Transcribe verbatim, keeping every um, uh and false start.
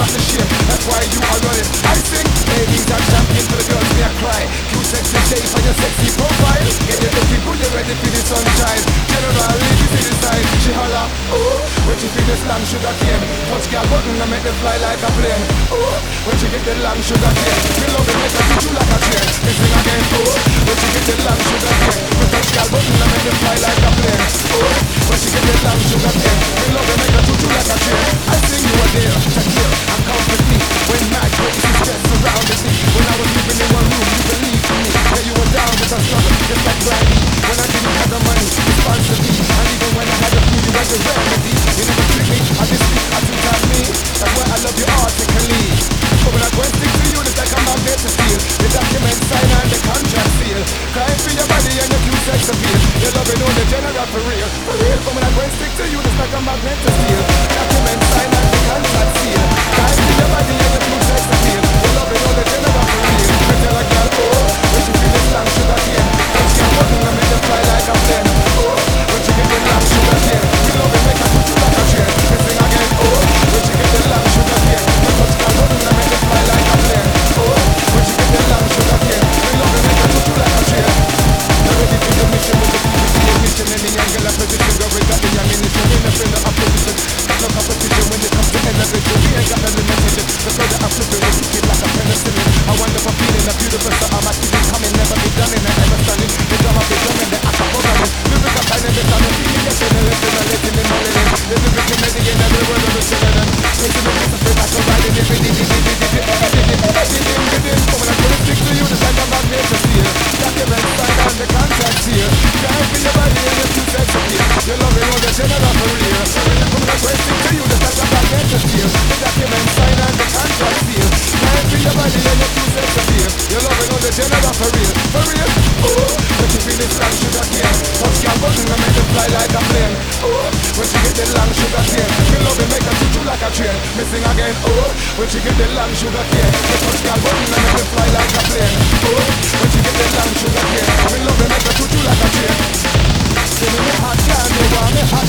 rock the ship, that's why you are running. I sing, ladies and champion for the girls, me a cry. Cute sexy shape and your sexy profile. Get you looking good, you ready for the sunshine. General, ladies see the sign. She holla, ooh, when she feel the slam sugar cane. Touch girl button and make them fly like a plane. Ooh, when she get the long sugar cane. Me love it, make her treat you like a train. Me sing again, ooh, when she get the long sugar cane. Me touch girl button and make them fly like a plane. Ooh, when she get the long sugar cane. Me love it, make her treat you like a train. I sing you a deal, Shakira, and come with me. When mad crazy stress surrounded me. When I was living in one room, you believed in me. Yeah, you were down with a struggle, just like Brandy. When I didn't have the money, you sponsored me. And even when I had the food, you had the remedy. You never tricked me, I just speak, I do tap me. That's why I love you artically. But when I go and stick to you, it's like I'm not there to steal. The document sign and the contract seal. Crying for your body and your cute sex appeal. You're loving all the general for real, for real. But when I go and stick to you, it's like I'm not meant to steal. Document sign and the contract seal. Crying for your body and your cute sex appeal. You're loving all the general for real. Me tell a girl, oh, when she feel the slam sugar cane. Touch your button and make them fly like a plane. Oh, when she get the lamb sugar cane. We love it, make her put you like a train. Me sing again, oh, when she get the lamb sugar cane. We touch your button and make them fly like a plane. Oh, when she get the lamb sugar cane. We love it, make her put you like a train. You're ready for your mission with the P P C mission. Any angle of position, go with the ammunition. We never feel the opposition. No competition when it comes to elevation. We ain't got no limitation. The further I'm flipping, we'll kick it like a penicillin. A wonderful feeling, a beautiful so I'm actually coming. Never be done in it, ever stunning. The drum I'll be drumming, the act I'm programming. Lyrics I'm finding, the sound of feeling. Yes, and the lesson, the lesson, the knowledge. The lyrics in the end, every word of the synonym. Taking the piece of it, I can ride it, it, it, it, it, it, it, it, it, but when I go to stick to you, the like I'm not made to feel. Document sign and the contract seal. Can't feel your body and your two sex appeal. You're loving all the general for real. When I go to stick to you, the like I'm not made to feel. The document sign and the contract seal. Can't feel your body and your two sex appeal. You're loving all the general for real. For real, ooh, when she feel the strong sugar cane. Touch your button and make them fly like a plane. Ooh, when she get the long sugar cane. Me love it, make her treat you like a train. Me sing again, ooh, when she get the long sugar cane. Me touch your button and make them fly like a plane. Ooh, when she get the long sugar cane. Me love it, make her treat you like a train. Give me me hot girl, me want me hot